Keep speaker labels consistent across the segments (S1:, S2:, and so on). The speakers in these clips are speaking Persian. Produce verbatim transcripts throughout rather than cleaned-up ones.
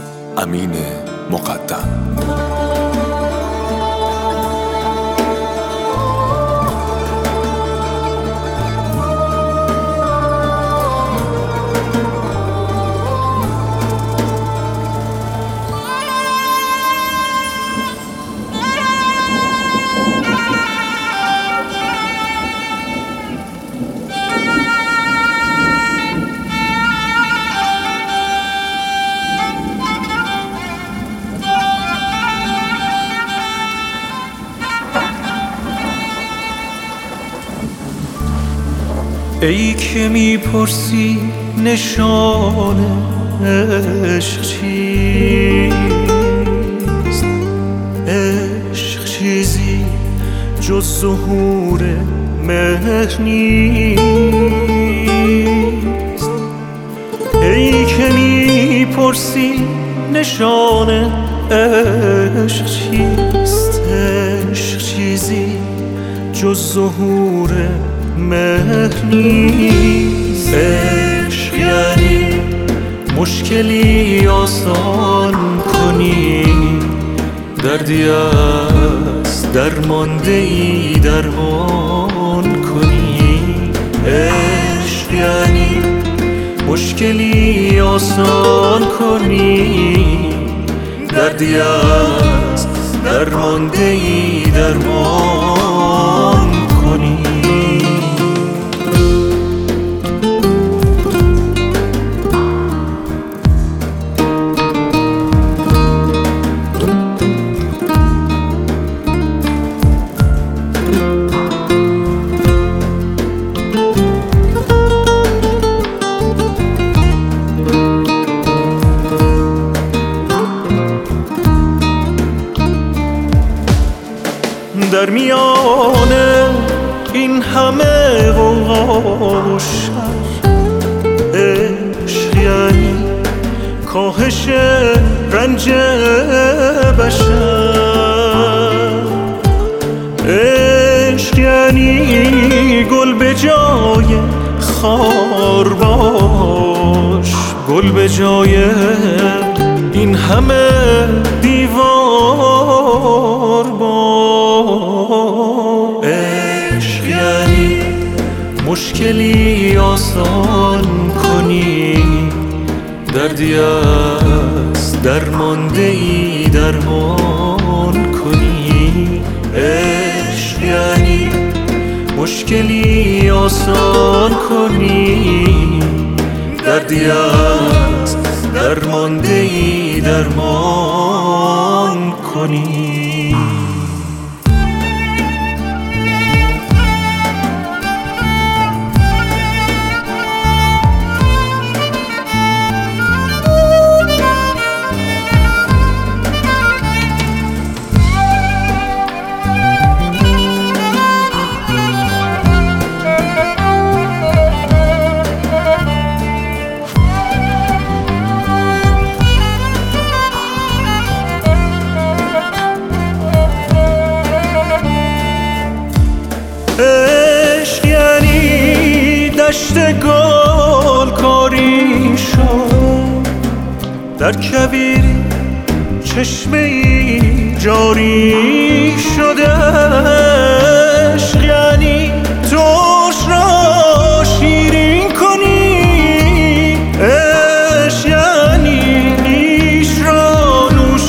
S1: امین مقدم.
S2: ای که میپرسی نشان عشق چیست، عشق چیزی جز ظهور مهر نیست. ای که میپرسی نشان عشق چیست، عشق چیزی جز ظهور مهر نیست. عشق یعنی مشکلی آسان کنی، دردی از درمانده ای درمان کنی. عشق یعنی مشکلی آسان کنی، دردی از درمانده ای درمان کنی. در میان این همه غوغا و شر، عشق یعنی کاهش رنج بشر. عشق یعنی گل به جای خار باش، گل به جای این همه دیوار باش. عشق یعنی مشکلی آسان کنی، دردی از درمانده ای درمان کنی. عشق یعنی مشکلی آسان کنی، دردی از درمانده ای درمان کنی. عشق یعنی دشت گل کاری شد، در کویری چشمه ای جاری شده. عشق یعنی ترش را شیرین کنی، عشق یعنی نیش را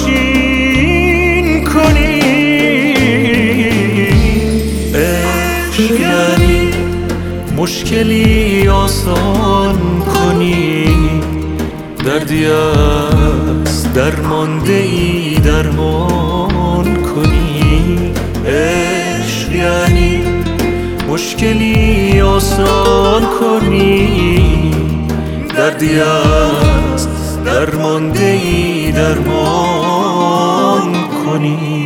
S2: نوشین کنی. عشق یعنی مشکلی آسان کنی، دردی از درمانده ای درمان کنی. عشق یعنی مشکلی آسان کنی، دردی از درمانده ای درمان کنی.